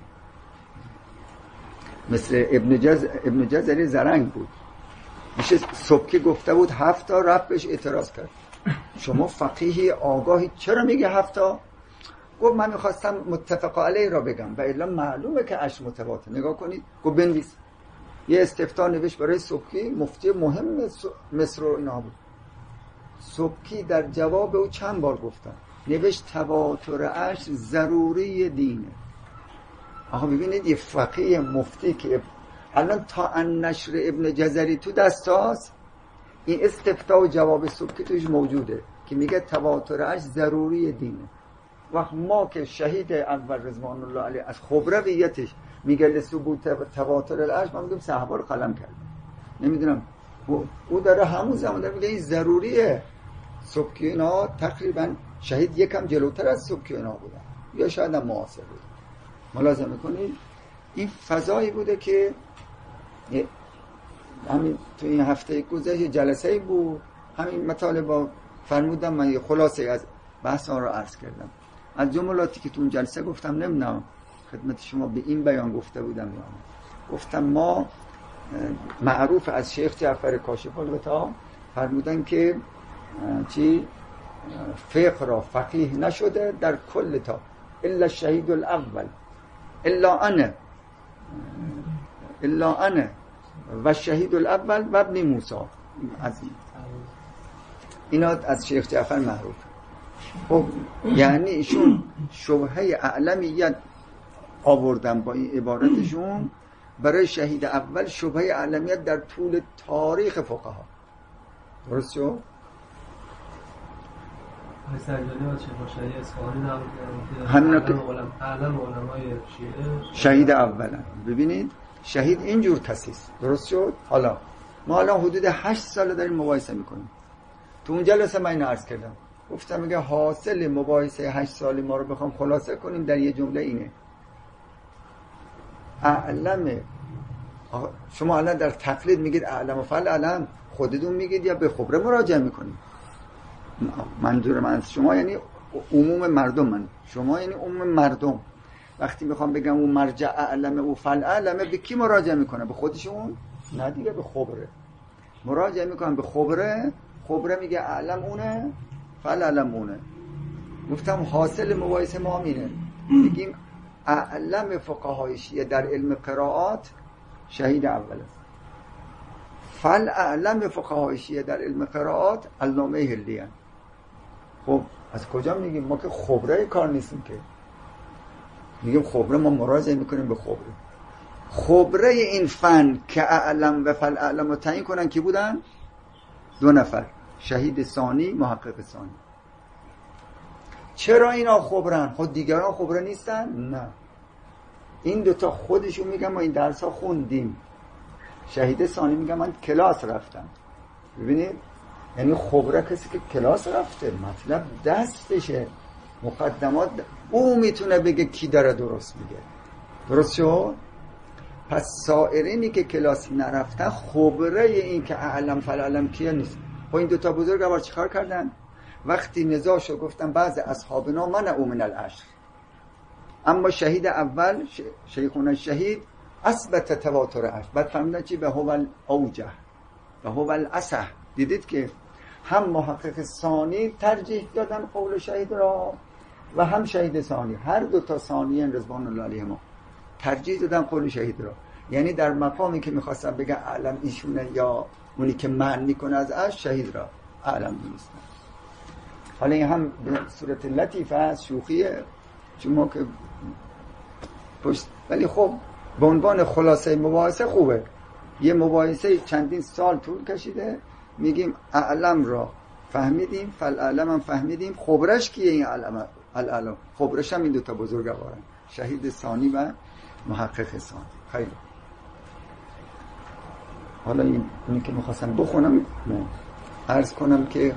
مثل ابن جزری زرنگ بود، میشه سبکی گفته بود 7 تا، رفت بهش اعتراض کرد شما فقیهی آگاهی چرا میگه 7 تا؟ گفت من میخواستم متفق علیه را بگم و الا معلومه که 8 متواتر. نگاه کنید گفت بنویس. یه استفتاء نوشت برای سبکی، مفتی مهم مصر و اینا بود. سبکی در جواب او چند بار گفتن، نوشت تواتر 8 ضروری دینه. آقا ببینید یه فقیه مفتی که الان تا ان نشر ابن جزری تو دستاست، این استفتاء و جواب سبکی توش موجوده که میگه تواتر 8 ضروری دینه. وقت ما که شهید اول رضوان الله علیه از خبرویتش میگه لثبوت تواتر العشر، ما میگیم صحابه رو قلم کرد. نمیدونم او داره همون زمان داره میگه این ضروریه. سبکی اینا تقریبا شهید یکم جلوتر از سبکی اینا بودن یا شاید هم معاصر بود. ملاحظه میکنید این فضایی بوده که همین تو این هفته گذشته جلسه بود، همین مطالب فرمودم، من یه خلاصه از بحث آن رو عرض کردم. از جملاتی که تو اون جلسه گفتم، نمیدونم خدمت شما به این بیان گفته بودم یا نه، گفتم ما معروف از شیخ جعفر کاشف الغطا فرمودن که چی فقه را فقیه نشده در کل تا الا الشهید الاول الا انا و شهید الاول و ابن موسی. از اینا از شیخ جعفر معروف. خب یعنی ایشون شبهه اعلمیت آوردن با این عبارتشون برای شهید اول، شبهه اعلمیت در طول تاریخ فقها. درست شد؟ همین که اعلم علمای شیعه شهید اولن. ببینید شهید اینجور کسیست. درست شد؟ حالا ما الان حدود 8 سال داریم مباحثه میکنیم. تو اون جلسه من اینو عرض کردم، گفتم میگه حاصل مباحثه 8 سالی ما رو بخوام خلاصه کنیم در یه جمله اینه: اعلم. شما الان در تقلید میگید اعلم و فعل اعلم، خودتون میگید یا به خبره مراجعه میکنید؟ منظور من از شما یعنی عموم مردم، من شما یعنی عموم مردم. وقتی میخوام بگم اون مرجع اعلم و فعل اعلمه، به کی مراجعه میکنه؟ به خودشون؟ نه دیگه، به خبره مراجعه میکنم. به خبره، خبره میگه اعلم اونه، فعل اعلم اونه. گفتم حاصل مباحثه ما اینه، میگیم اعلم فقهای شیعه در علم قرائات شهید اول است. فعل اعلم فقهای شیعه در علم قرائات علامه هلیان. خب از کجا میگیم؟ ما که خبره کار نیستیم که. میگیم خبره، ما مراجعه میکنیم به خبره. خبره این فن که اعلم و فعل اعلم رو تعیین کنن کی بودن؟ 2 نفر، شهید ثانی، محقق ثانی. چرا اینا خبرن؟ خود دیگران خبره نیستن؟ نه، این دوتا خودشون میگن ما این درس ها خوندیم. شهید ثانی میگن من کلاس رفتم. ببینید یعنی خبره کسی که کلاس رفته، مطلب دستشه، مقدمات او میتونه بگه کی داره درست میگه. درست شد؟ پس سائرینی که کلاس نرفتن خبره این که اعلم فعل اعلم کیه نیست. خب این دوتا بزرگوار چیکار کردن؟ وقتی نزاع شد گفتن بعض اصحابنا منعوا من العشر، اما شهید اول شیخون شهید اثبت تواتر عشر. بعد فهمیدن چی؟ به هو الاوجه و هو الاصح. دیدید که هم محقق ثانی ترجیح دادن قول شهید را و هم شهید ثانی، هر دو تا ثانیین رضوان الله علیهم ترجیح دادن قول شهید را. یعنی در مقامی که میخواستن بگن اعلم ایشونه یا اونی که معنی میکنه از عشر، شهید را اعلم نیستن. حالا این هم به صورت لطیفه از شوخیه چون ما که پشت، ولی خب به عنوان خلاصه مباحثه خوبه. یه مباحثه چندین سال طول کشیده، میگیم اعلم را فهمیدیم، فعل اعلم هم فهمیدیم. خبرش کیه این اعلم؟ خبرش هم این دوتا بزرگوارن، شهید ثانی و محقق ثانی. خیلی حالا اینی که میخواستم بخونم عرض کنم که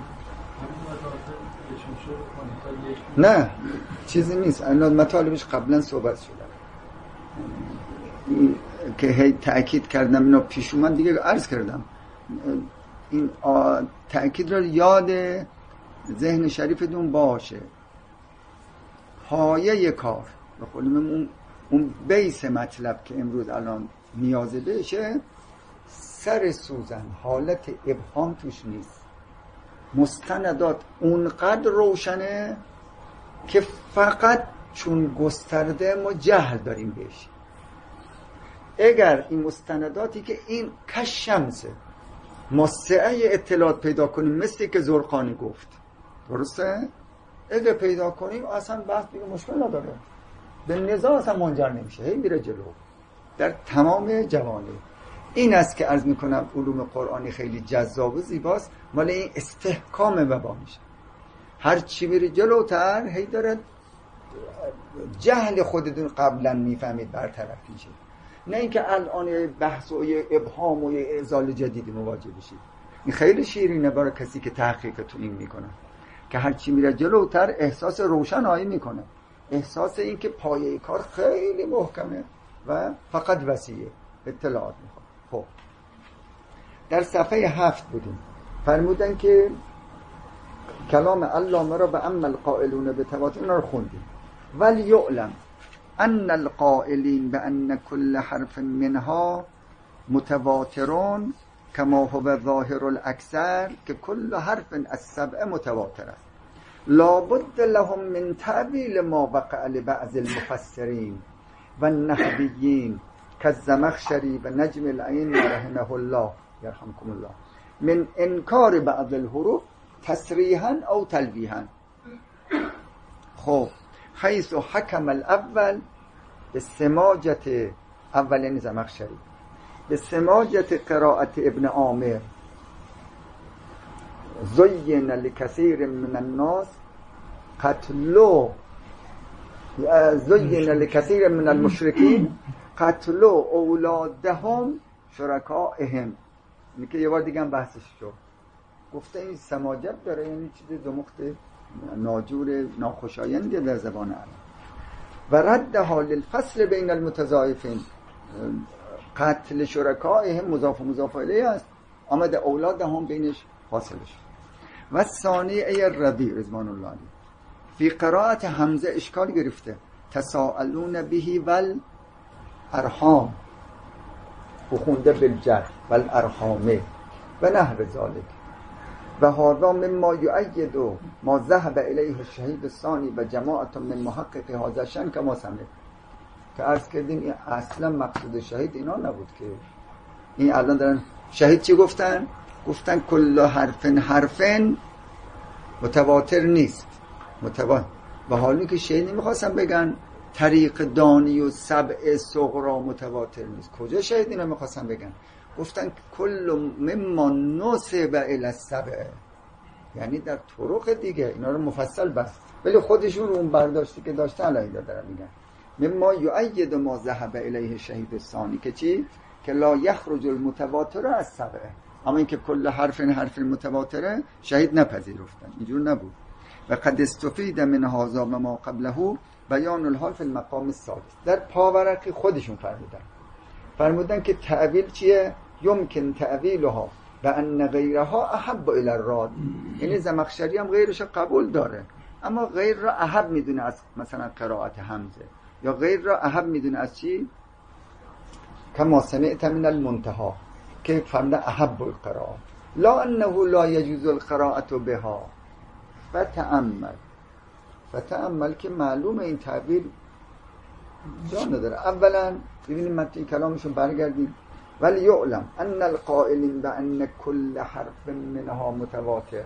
نه چیزی نیست، الان مطالبش قبلا صحبت شده که هی تأکید کردم اینو پیش اومد دیگه عرض کردم. این تأکید رو یاد ذهن شریفتون باشه. پایه کار به قول اون بیس مطلب که امروز الان نیازه بشه سر سوزن، حالت ابهام توش نیست، مستندات اونقدر روشنه که فقط چون گسترده ما جهل داریم بهش. اگر این مستنداتی که این کشمسه ما سعی اطلاعات پیدا کنیم مثل که زرقانی گفت، درسته؟ اگه پیدا کنیم اصلا بحث دیگه مشکل نداره، به نزاع اصلا منجر نمیشه، هی میره جلو در تمام جوانب. این است که عرض میکنم علوم قرآنی خیلی جذاب و زیباست، مال این استحکام وبا میشه. هر چی میره جلوتر هی داره جهل خودتون قبلا میفهمید برطرف میشه، نه اینکه الان بحث و ابهام و اعزال جدیدی مواجه بشید. این خیلی شیرینه برای کسی که تحقیق تو این میکنه که هر چی میره جلوتر احساس روشنایی میکنه، احساس این که پایه کار خیلی محکمه و فقط وسیعه اطلاعات میخواد. خب در صفحه 7 بودیم، فرمودن که کلام علامه را به اما القائلون به تواتر رو خوندیم. ولی یعلم ان القائلین به ان کل حرف منها متواترون کما هو ظاهر الاکثر که کل حرف از 7 متواتر است، لابد لهم من تعبیل ما وقع لبعض المفسرین و النحویین كالزمخشري و نجم العین رحمه الله یرحمکم الله من انکار بعض الحروف تصریحا او تلویحا. خب حیث حکم الاول به سماجت، اولین زمخشری، به سماجت قراءت ابن عامر زین لکثیر من الناس قتلوا زین لکثیر من المشرکین قتلوا اولادهم شرکائهم. اینه که یه بار دیگه هم بحثش شد، گفته این سماجت داره، یعنی چیز دمخت ناجور ناخوشایندی در زبان عرب. و رد حال الفصل بین المتضاعفین، قتل شرکائهم مضاف و مضاف الیه است، آمده اولاد هم بینش فاصلش. و ثانی ای ربیع رضوان الله علیه فی قرائت حمزه اشکال گرفته، تساءلون بهی ول ارحام و خونده بالجر ول ارحامه و نحو ذالک و هذا مما یؤید ما ذهب الیه الشهید الثانی و جماعت من محقق هذا شأن کما سمع. که عرض کردیم این اصلا مقصود شهید اینا نبود که این الان دارن شهید چی گفتن؟ گفتن کل حرفن متواتر نیست، متواتر. و حالی که شهید نمیخواستن بگن طریق دانی و سبع صغرا متواتر نیست، کجا شهید اینا میخواستن بگن؟ گفتن کل مما نسب الی السبع، یعنی در طرق دیگه اینا رو مفصل بست، ولی خودشون رو اون برداشتی که داشتن الان دارن میگن مما یؤید ما ذهب الیه شهید الثانی که چی؟ که لا یخرج المتواتر از سبع. اما اینکه کل حرف متواتره شهید نپذیرفتن، اینجور نبود. و قد استفید من هذا ما قبله بیان الحال فی المقام السادس. در پاورقی خودشون فرمودن که تعبیل چیه؟ یمکن تعبیلها و ان غیرها احب الی الراد. یعنی زمخشری هم غیرش قبول داره، اما غیر را احب میدونه از مثلا قرائت حمزه، یا غیر را احب میدونه از چی؟ کما سمعت من المنتها که فرمودن احب القراءه لا انه لا یجوز القراءه بها. فتأمل که معلومه این تعبیر جا نداره. اولا ببینیم متن کلامشون برگردیم. ولی یعلم ان القائلین بان کل حرف منها متواتر،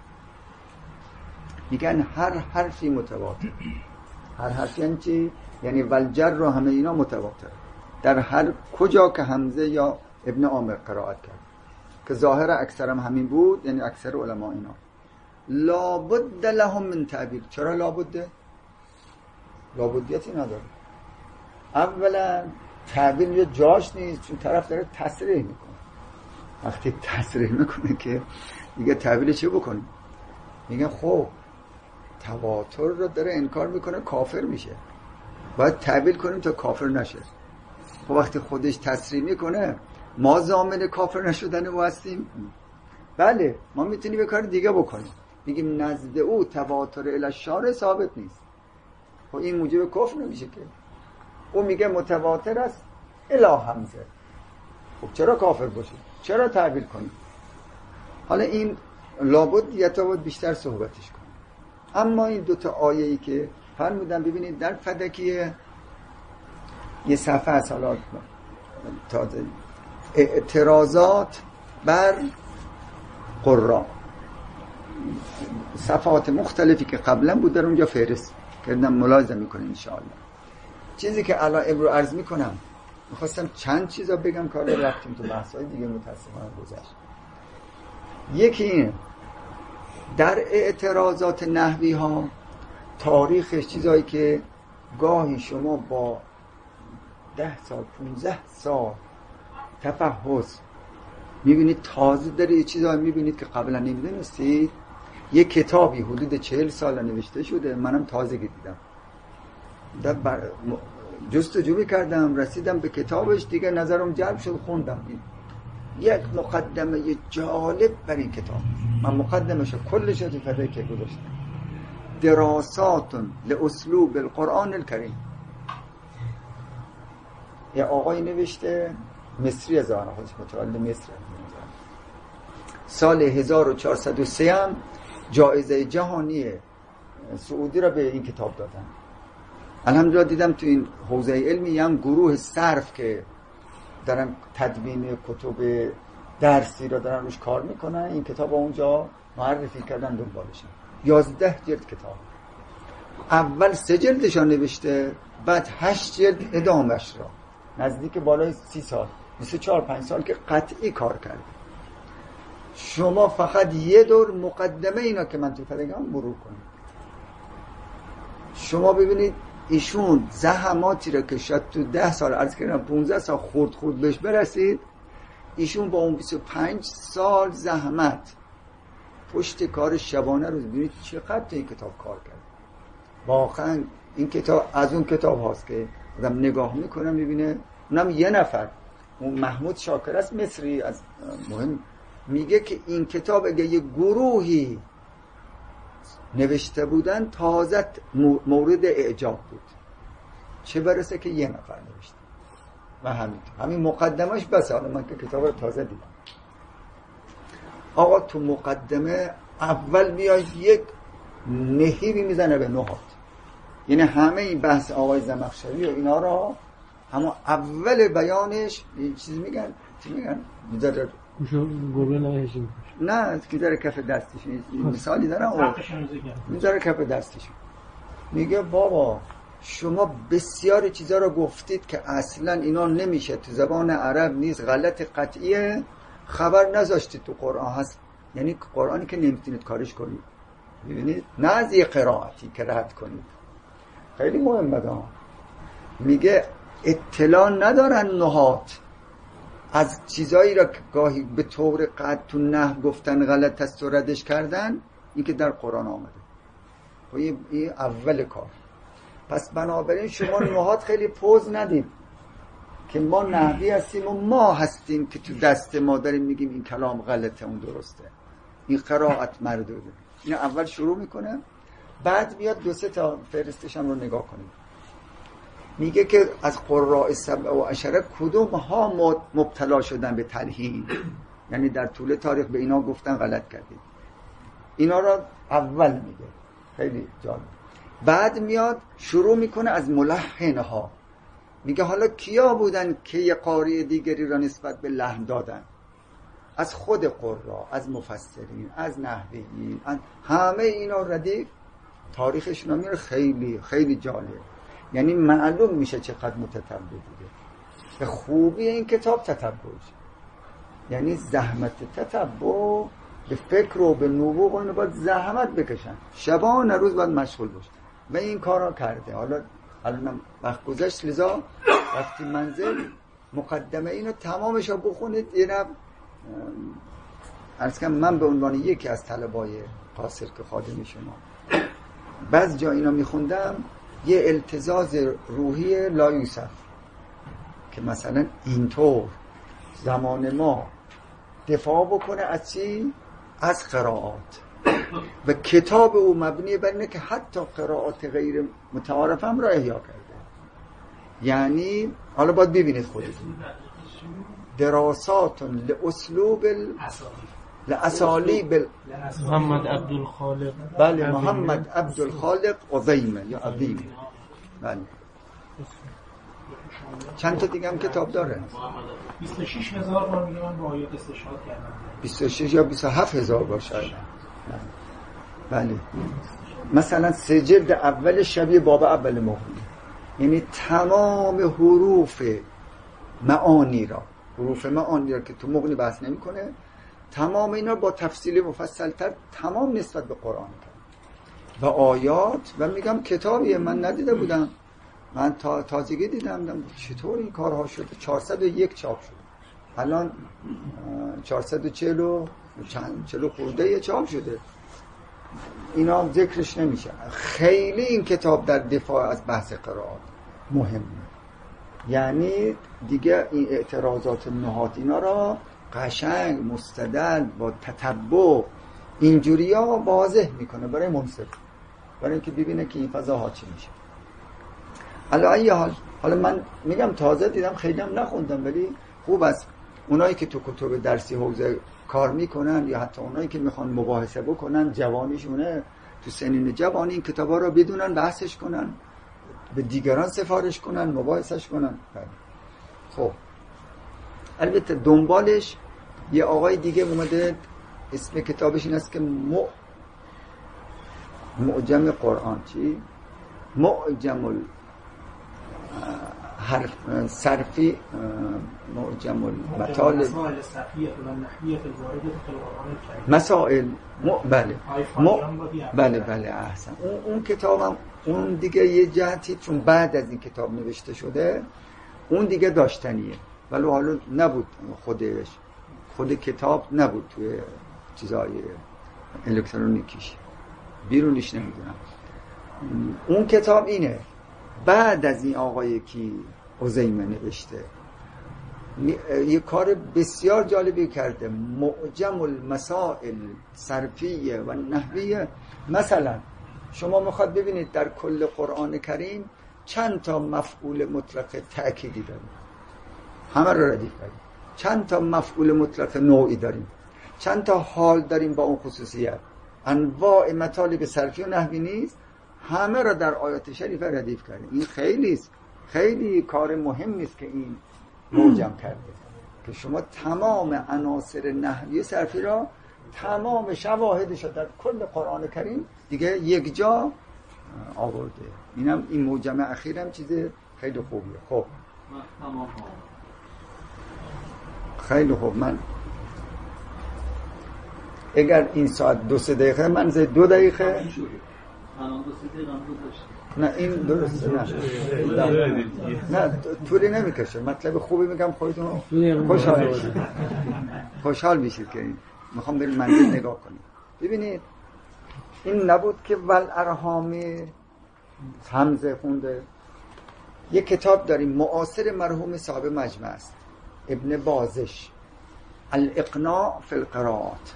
میگن هر حرفی متواتر. هر حرفی یعنی چی؟ یعنی والجر رو همه اینا متواتر در هر کجا که حمزه یا ابن عامر قرائت کرد که ظاهر اکثرم همین بود، یعنی اکثر علما اینا. لابد لهم من تعبیر. چرا لابده؟ لابدیتی نداره. اولا تعبیر یه جاش نیست، چون طرف داره تصریح میکنه. وقتی تصریح میکنه که دیگه تعبیر چه بکنیم؟ میگن خب تواتر رو داره انکار میکنه، کافر میشه، باید تعبیر کنیم تا کافر نشه. خب وقتی خودش تصریح میکنه ما ضامن کافر نشدن او هستیم؟ بله، ما میتونیم یه کار دیگه بکنیم، میگیم نزد او تواتر الی الشارع ثابت نیست. خب این موجب کفر نمیشه که. او میگه متواتر است الی حمزه. خب چرا کافر باشه؟ چرا تعبیر کنی؟ حالا این لابد یتابد بیشتر صحبتش کنه. اما این دوتا آیه‌ای که فرمودن، ببینید در فدکیه یه صفحه از حالا تازه اعتراضات بر قرآن، صفحات مختلفی که قبلا بود در اونجا فهرست کردم، ملاحظه میکنید انشاءالله. چیزی که الان امروز عرض میکنم، میخواستم چند چیزا بگم که حالا رفتیم تو بحث‌های دیگه متاسفانه گذشت. یکی این در اعتراضات نحوی ها تاریخش چیزایی که گاهی شما با 10 سال 15 سال تفحص میبینید، تازه داره یه چیزایی میبینید که قبلا نمیدونستید. یه کتابی حدود 40 سال نوشته شده، منم تازه دیدم، جستجو کردم رسیدم به کتابش دیگه، نظرم جلب شد، خوندم. یک مقدمه جالب بر این کتاب، من مقدمش کلش رو فدای که گذاشتم، دراسات لاسلوب القرآن الکریم. یه آقای نوشته، مصری از آن خودش متولد مصر، سال 1403 هم جایزه جهانی سعودی را به این کتاب دادن. الحمدلله دیدم تو این حوزه علمی هم گروه صرف که دارن تدوین کتب درسی را دارن روش کار میکنن، این کتاب اونجا معرفی کردن دنبالشن. 11 جلد کتاب، اول 3 جلدش را نوشته، بعد 8 جلد ادامهش را، نزدیک بالای 30 سال 24-5 سال که قطعی کار کرده. شما فقط یه دور مقدمه اینا که من تو تلگرام مرور کنید، شما ببینید ایشون زحماتی را که شاید تو 10 سال عرض کردم 15 سال خورد بهش برسید، ایشون با اون 25 سال زحمت پشت کار شبانه رو ببینید چقدر تو این کتاب کار کرد. واقعا این کتاب از اون کتاب هاست که آدم نگاه میکنه میبینه، اونم یه نفر، اون محمود شاکر است مصری، از مهم میگه که این کتاب اگه یه گروهی نوشته بودن تازه مورد اعجاب بود، چه برسه که یه نفر نوشته. و همین مقدمش بس. حالا من که کتاب رو تازه دیدم. آقا تو مقدمه اول میاد یک نهیبی میزنه به نهاد، یعنی همه این بحث آقای زمخشری و اینا را همه اول بیانش چیز میگن، چی میگن؟ میذاره گروه نهشیم، نه میذاره کف دستش، مثالی دارم میذاره کف دستش، میگه بابا شما بسیار چیزا رو گفتید که اصلا اینا نمیشه، تو زبان عرب نیست، غلط قطعیه، خبر نذاشتید تو قرآن هست، یعنی قرآنی که نمیتونید کارش کنید. ببینید نه از یه قرائتی که رد کنید، خیلی مهمه دا. میگه اطلاع ندارن نهات از چیزایی را که گاهی به طور قطع تو نحو گفتن غلط است و ردش کردن، این که در قرآن آمده. و این اول کار. پس بنابراین شما نهات خیلی پوز ندید که ما نحوی هستیم و ما هستیم که تو دست ما داریم میگیم این کلام غلطه اون درسته، این قرائت مردوده. این اول شروع میکنه، بعد بیاد 2-3 تا فهرستشم رو نگاه کنیم. میگه که از قراء 17 کدوم ها مبتلا شدن به تلحین، یعنی در طول تاریخ به اینا گفتن غلط کردید. اینا را اول میگه، خیلی جالب. بعد میاد شروع میکنه از ملحن ها، میگه حالا کیا بودن که یه قاری دیگری را نسبت به لحن دادن؟ از خود قراء، از مفسرین، از نحویین، همه اینا ردیف تاریخشون رو میره. خیلی خیلی جالب، یعنی معلوم میشه چقدر متتبع بوده. به خوبی این کتاب تتبعش، یعنی زحمت تتبع به فکر و به نبوغ و اینو باید زحمت بکشن، شبانه روز باید مشغول باشه و این کارا کرده. حالا الان وقت گذشت، لذا وقتی منزل مقدمه اینو تمامش رو بخونید. یه نب عرض کنم من به عنوان یکی از طلبای قاصر که خادم شما بعض جا اینا میخوندم، یه التزاز روحی لا یوسف که مثلا اینطور زمان ما دفاع بکنه از چی؟ از قرائات. و کتاب او مبنی بر اینه که حتی قرائات غیر متعارف هم را احیا کرده. یعنی حالا باید ببینید خودتون دراسات لاسلوب لاسالیب محمد عبدالخالق. بله محمد عبدالخالق عظیمه یا عظیم. بله چند تا دیگه هم کتاب داره. 26,000 بار میگه من با آیات استشهاد کردم. 26 یا 27,000 بار شاید. بله مثلا 3 جلد اول شبیه باب اول مغنی، یعنی تمام حروف معانی را که تو مغنی بحث نمی کنه، تمام اینا با تفصیل مفصلتر تمام نسبت به قرآن و آیات. و میگم کتابیه من ندیده بودم، من تازگی دیدم چطور این کارها شده. 401 چاپ شد، الان 440 خورده چاپ شده، اینا ذکرش نمیشه. خیلی این کتاب در دفاع از بحث قرائات مهمه، یعنی دیگه این اعتراضات نهات اینا را قشنگ مستدل با تتبع اینجوری ها واضح میکنه برای منصف، برای اینکه ببینه که این فضاها چی میشه. علی حالا من میگم تازه دیدم، خیلی هم نخوندم، ولی خوب است اونایی که تو کتب درسی حوزه کار میکنن یا حتی اونایی که میخوان مباحثه بکنن، جوانیشونه تو سنین جوانی، این کتابا رو بدونن، بحثش کنن، به دیگران سفارش کنن، مباحثش کنن. خب البته دنبالش یه آقای دیگه اومده اسم کتابش این است که معجم قرآن، چی؟ معجم حرف صرفی، معجم المطالب، مسائل صرفیه و نحویه الوارده فی القرآن الکریم، مسائل بله احسن. اون کتابم اون دیگه یه جهتی چون بعد از این کتاب نوشته شده اون دیگه داشتنیه، ولی حالا نبود خود کتاب نبود توی چیزای الکترونیکیش، بیرونیش نمیدونم. اون کتاب اینه بعد از این آقای کی عظیمه نوشته، یه کار بسیار جالبی کرده، معجم المسائل صرفیه و نحویه. مثلا شما میخواد ببینید در کل قرآن کریم چند تا مفعول مطلق تأکیدی داریم، همه رو ردیف کردیم. چند تا مفعول مطلق نوعی داریم، چند تا حال داریم با اون خصوصیت، انواع مطالب صرفی و نحوی نیست، همه را در آیات شریفه ردیف کردیم. این خیلی کار مهمی است که این معجم کرده که شما تمام عناصر نحوی صرفی را، تمام شواهدش در کل قرآن کریم دیگه یک جا آورده. این معجم اخیرم چیز خیلی خوبیه. خب خیلی خوب. من اگر این ساعت 2-3 دقیقه من 2 دقیقه نه این درسته، نه طولی نمیکشه، مطلب خوبی میگم خودتون خوشحال میشید که این میخوام بریم منزل نگاه کنیم. ببینید این نبود که والارحامی حمزه خونده. یک کتاب داریم معاصر مرحوم صاحب مجمع است، ابن بازش، الاقناع فی القراءات،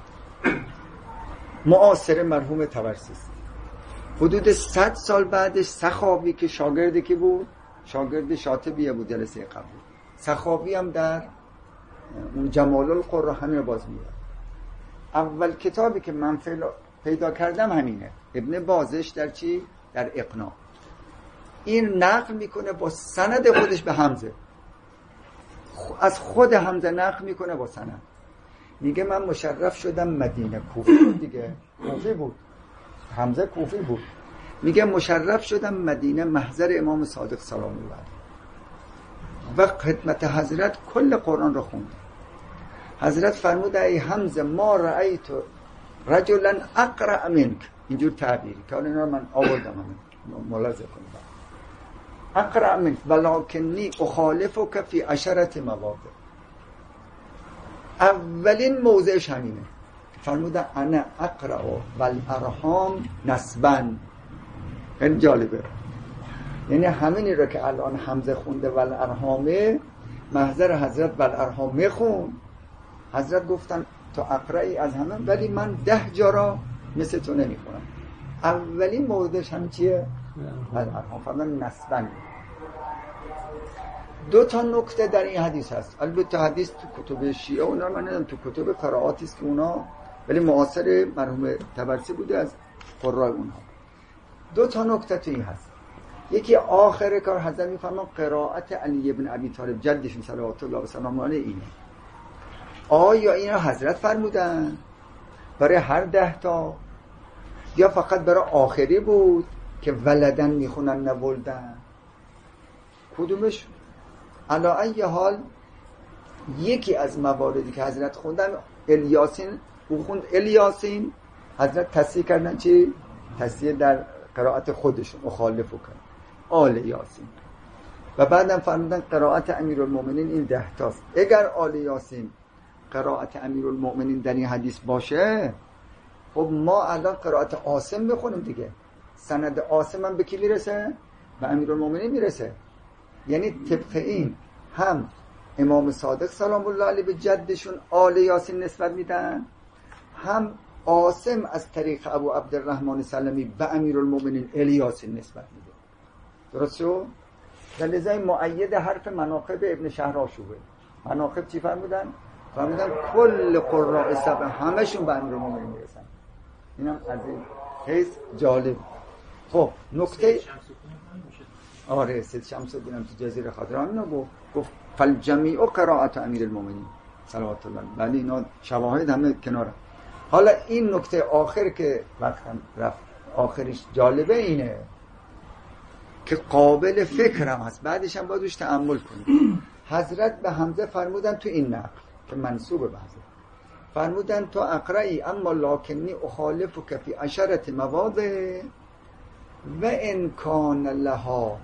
معاصر مرحوم طبرسی. حدود 100 سال بعدش سخاوی که شاگرد کی بود؟ شاگرد شاطبیه بود جلسه قبل. سخاوی هم در اون جمال القرآن همین رو باز میاد. اول کتابی که من پیدا کردم همینه، ابن بازش در چی؟ در اقناع. این نقل میکنه با سند خودش به حمزه، از خود حمزه نقل میکنه با سند. میگه من مشرف شدم مدینه، کوفی بود دیگه، کوفی بود، حمزه کوفی بود. میگه مشرف شدم مدینه محضر امام صادق سلام الله علیه و خدمت حضرت کل قرآن رو خوند. حضرت فرمود ای حمزه ما رأیت رجلا اقرأ منک، اینجور تعبیری که اینا من آوردم ملاحظه کنید. اقرأ منک ولکنی اخالفک فی 10 مواضع. اولین موضعش همینه، فرموده انا اقرأ والارحام نسبا. خیلی جالبه، یعنی همینی رو که الان حمزه خونده والارحامه، محضر حضرت والارحام میخون. حضرت گفتن تو اقرأی از همه، ولی من 10 جا را مثل تو نمیخونم. اولین موردش هم چیه؟ الارحام. فرمودن نسبن. دو تا نکته در این حدیث هست. البته حدیث تو کتب شیعه اونا من ندارم، تو کتب قرائاتی است که اونا ولی معاصر مرحوم طبرسی بوده از قرای اونها. دو تا نکته تو این هست. یکی آخر کار حضرت میفرمان قرائت علی ابن ابی طالب جدشون صلوات الله و سلامه علیه اینه. آیا اینا حضرت فرمودن برای هر 10 تا یا فقط برای آخری بود که ولدن میخونن نولدن؟ کدومش؟ علی ای حال یکی از مواردی که حضرت خوندن الیاسین، او خوند الیاسین، حضرت تصحیح کردن چی؟ تصحیح در قرائت خودشون مخالفو کردن آل یاسین و بعدم فرمودن قرائت امیرالمومنین این 10 تاست. اگر آل یاسین قرائت امیرالمومنین در این حدیث باشه، خب ما الان قرائت عاصم بخونیم دیگه. سند عاصم هم به کی میرسه؟ به امیرالمومنین میرسه. یعنی طبق این هم امام صادق سلام الله علیه به جدشون آل یاسین نسبت میدن، هم عاصم از طریق ابو عبدالرحمن سلمی به امیرالمومنین الیاسین نسبت میده. درست شد؟ در لذای مؤید حرف مناقب ابن شهرآشوبه. مناقب چی فرمودن؟ فرمودن کل قراء سبع همشون به امیرالمومنین میرسن. اینم از این حیث جالب. خب نکته آره سید شمس الدین تو جزیره خضرا اینو گفت فالجمیع قرائت امیرالمومنین صلوات الله. ولی اینا شواهد همه کناره. حالا این نکته آخر که وقتم رفت آخرش جالبه اینه که قابل فکرم هست، بعدش هم باید روش تأمل کنیم. حضرت به حمزه فرمودن تو این نقل که منسوبه به حضرت، فرمودن تو اقرئی اما لکنی اخالفک فی عشرة مواضع و ان کان لها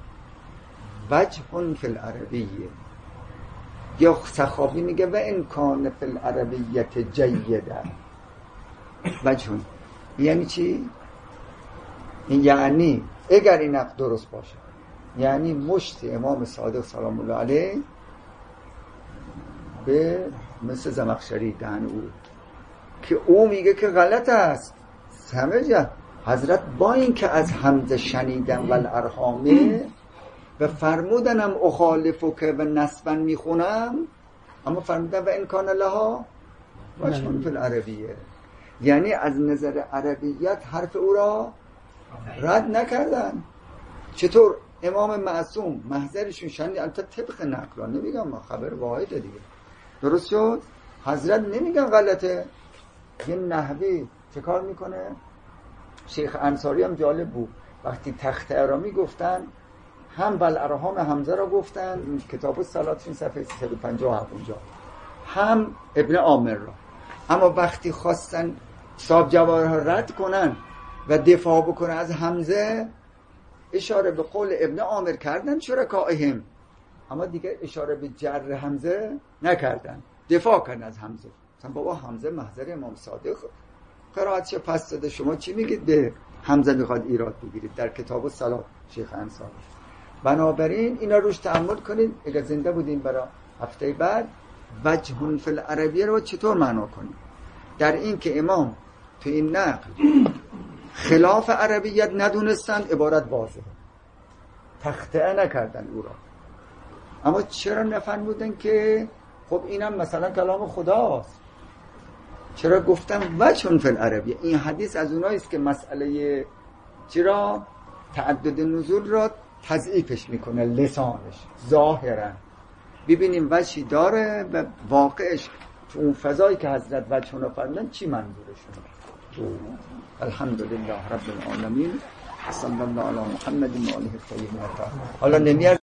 وجه فی العربیه. یا سخاوی میگه و ان کان فی العربیت جیده. وجه یعنی چی؟ یعنی اگر این نقل درست باشه، یعنی مشت امام صادق سلام الله علیه به مثل زمخشری دهن او که او میگه که غلط است. سمجه حضرت با این که از حمزه شنیدن و الارحامه و فرمودنم اخالفو که و نسبن میخونم، اما فرمودن و انکان لها وجهون فی العربیه، یعنی از نظر عربیت حرف او را رد نکردن. چطور امام معصوم محضرشون شنید، البته طبق نقل نمیگم ما، خبر واحده دیگه، درست شد؟ حضرت نمیگن غلطه. یه نحوی چه کار میکنه؟ شیخ انصاری هم جالب بود، وقتی تخت ارامی گفتن هم بالارحام حمزه را گفتن، کتاب الصلاتشون صفحه 357 اونجا، هم ابن عامر را، اما وقتی خواستن صاحب جواهر رد کنن و دفاع بکنن از حمزه، اشاره به قول ابن عامر کردن شرکائهم، اما دیگه اشاره به جر حمزه نکردن، دفاع کردن از حمزه. مثلا بابا حمزه محضر امام صادق قرائتش پس داده، شما چی میگید به حمزه میخواد ایراد بگیرید؟ در کتاب الصلات شیخ انصاری. بنابراین اینا روش تأمل کنید. اگر زنده بودیم برای هفته بعد وجهون فی العربیه رو چطور معنا کنیم؟ در این که امام تو این نقل خلاف عربیت ندونستند، عبارت واضحه، تخطئه نکردن او را، اما چرا نفرمودن که خب اینم مثلا کلام خداست؟ چرا گفتن وجهون فی العربیه؟ این حدیث از اونایی است که مسئله چرا تعدد نزول را تضعیفش میکنه، لسانش ظاهرا ببینیم وجهی داره و واقعش تو اون فضایی که حضرت وجهون فرمودن چی منظورشونه. الحمدلله رب العالمین، صلی الله علی محمد و آله الطاهرین. حالا نمیاد